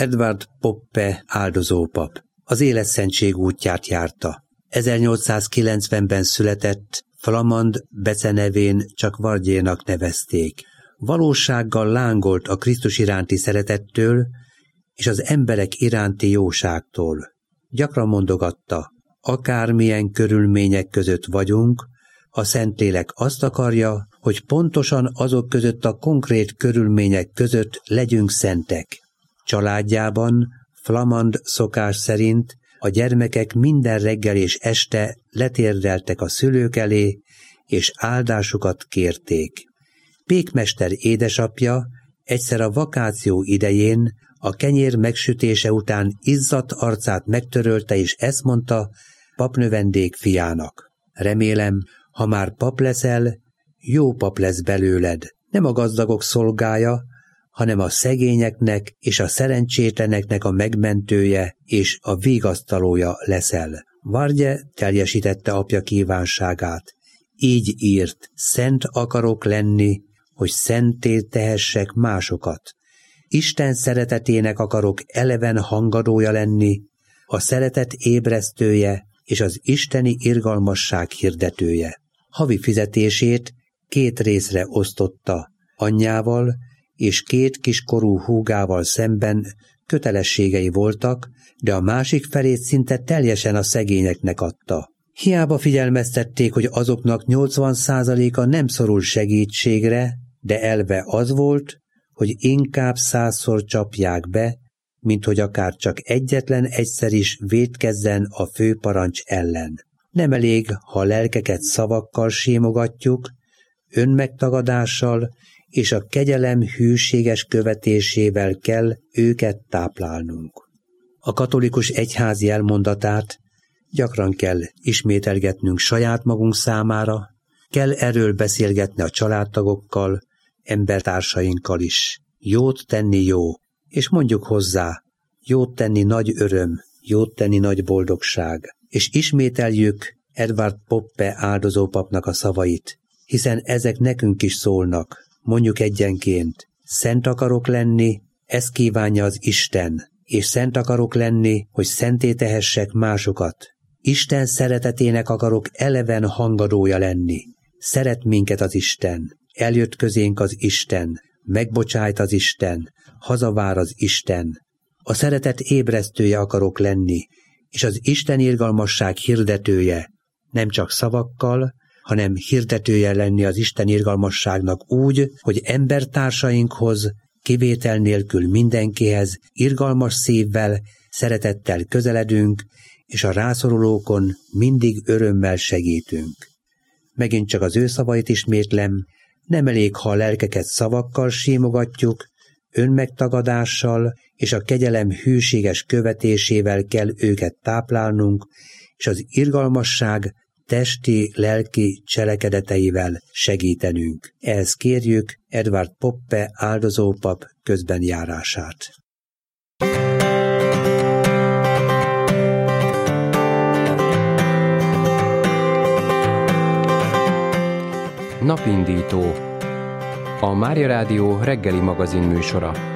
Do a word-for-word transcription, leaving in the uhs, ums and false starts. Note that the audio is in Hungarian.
Edward Poppe áldozópap az életszentség útját járta. ezernyolcszázkilencvenben született, flamand becenevén csak Vargyénak nevezték. Valósággal lángolt a Krisztus iránti szeretettől és az emberek iránti jóságtól. Gyakran mondogatta, akármilyen körülmények között vagyunk, a Szentlélek azt akarja, hogy pontosan azok között a konkrét körülmények között legyünk szentek. Családjában, flamand szokás szerint a gyermekek minden reggel és este letérdeltek a szülők elé, és áldásukat kérték. Pékmester édesapja egyszer a vakáció idején a kenyér megsütése után izzadt arcát megtörölte, és ezt mondta papnövendék fiának. Remélem, ha már pap leszel, jó pap lesz belőled, nem a gazdagok szolgája, hanem a szegényeknek és a szerencsétleneknek a megmentője és a vigasztalója leszel. Vargye teljesítette apja kívánságát. Így írt, szent akarok lenni, hogy szenté tehessek másokat. Isten szeretetének akarok eleven hangadója lenni, a szeretet ébresztője és az isteni irgalmasság hirdetője. Havi fizetését két részre osztotta, anyjával és két kiskorú húgával szemben kötelességei voltak, de a másik felét szinte teljesen a szegényeknek adta. Hiába figyelmeztették, hogy azoknak nyolcvan százaléka nem szorul segítségre, de elve az volt, hogy inkább százszor csapják be, mint hogy akár csak egyetlen egyszer is vétkezzen a főparancs ellen. Nem elég, ha a lelkeket szavakkal simogatjuk, önmegtagadással és a kegyelem hűséges követésével kell őket táplálnunk. A katolikus egyházi elmondatát gyakran kell ismételgetnünk saját magunk számára, kell erről beszélgetni a családtagokkal, embertársainkkal is. Jót tenni jó, és mondjuk hozzá, jót tenni nagy öröm, jót tenni nagy boldogság, és ismételjük Edward Poppe áldozópapnak a szavait, hiszen ezek nekünk is szólnak, mondjuk egyenként, szent akarok lenni, ezt kívánja az Isten, és szent akarok lenni, hogy szenté tehessek másokat. Isten szeretetének akarok eleven hangadója lenni. Szeret minket az Isten, eljött közénk az Isten, megbocsájt az Isten, hazavár az Isten. A szeretet ébresztője akarok lenni, és az Isten irgalmasság hirdetője, nem csak szavakkal, hanem hirdetője lenni az Isten irgalmasságnak úgy, hogy embertársainkhoz, kivétel nélkül mindenkihez, irgalmas szívvel, szeretettel közeledünk, és a rászorulókon mindig örömmel segítünk. Megint csak az ő szavait ismétlem, nem elég, ha a lelkeket szavakkal simogatjuk, önmegtagadással és a kegyelem hűséges követésével kell őket táplálnunk, és az irgalmasság testi, lelki cselekedeteivel segítenünk. Ehhez kérjük Edward Poppe áldozópap közbenjárását. Napindító. A Mária Rádió reggeli magazin műsora.